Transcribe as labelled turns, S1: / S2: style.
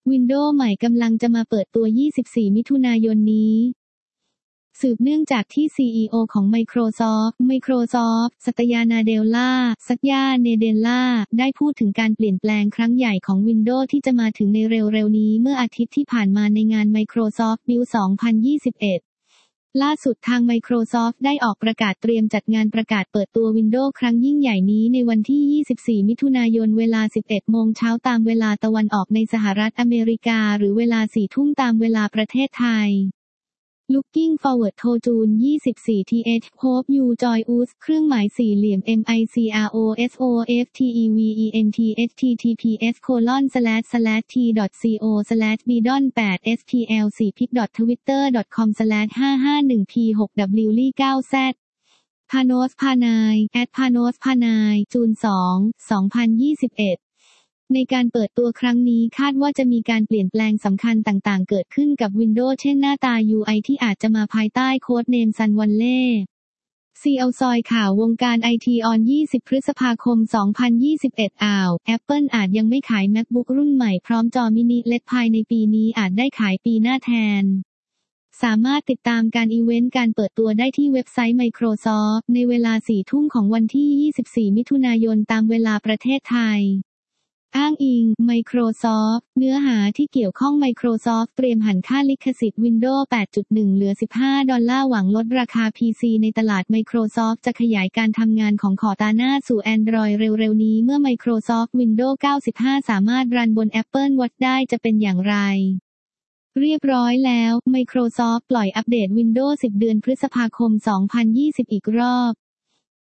S1: Windows ใหม่กำลังจะมาเปิดตัว24มิถุนายนนี้สืบเนื่องจากที่ CEO ของ Microsoft สัตยา นาเดลล่าได้พูดถึงการเปลี่ยนแปลงครั้งใหญ่ของ Windows ที่จะมาถึงในเร็วๆนี้เมื่ออาทิตย์ที่ผ่านมาในงาน Microsoft Build 2021 ล่าสุดทาง Microsoft ได้ออกประกาศเตรียมจัดงานประกาศเปิดตัว Windows ครั้งยิ่งใหญ่นี้ในวันที่24มิถุนายนเวลา 11 โมงเช้าตามเวลาตะวันออกในสหรัฐอเมริกาหรือเวลา 4 ทุ่มตามเวลาประเทศไทยLooking forward to June 24 th Hope you join us เครื่องหมายสี่เหลี่ยม microsoft event.t.tps://t.co/bidon8stl4pic.twitter.com/551p6wli9z Panos Panay @Panos Panay จูน 2 2021ในการเปิดตัวครั้งนี้คาดว่าจะมีการเปลี่ยนแปลงสำคัญต่างๆเกิดขึ้นกับ Windows เช่นหน้าตา UI ที่อาจจะมาภายใต้โค้ดเนม Sun Valley CL ซอยข่าววงการ IT on 20 พฤษภาคม 2021 Apple อาจยังไม่ขาย MacBook รุ่นใหม่พร้อมจอมินิ LED ภายในปีนี้อาจได้ขายปีหน้าแทนสามารถติดตามการอีเวนต์การเปิดตัวได้ที่เว็บไซต์ Microsoft ในเวลา 4 ทุ่มของวันที่24มิถุนายนตามเวลาประเทศไทยอ้างอิง Microsoft เนื้อหาที่เกี่ยวข้อง Microsoft เตรียมหันค่าลิขสิทธิ์ Windows 8.1 เหลือ$15หวังลดราคา PC ในตลาด Microsoft จะขยายการทำงานของ Cortana สู่ Android เร็วๆนี้เมื่อ Microsoft Windows 95 สามารถรันบน Apple Watch ได้จะเป็นอย่างไรเรียบร้อยแล้ว Microsoft ปล่อยอัปเดต Windows 10 เดือนพฤษภาคม 2020 อีกรอบ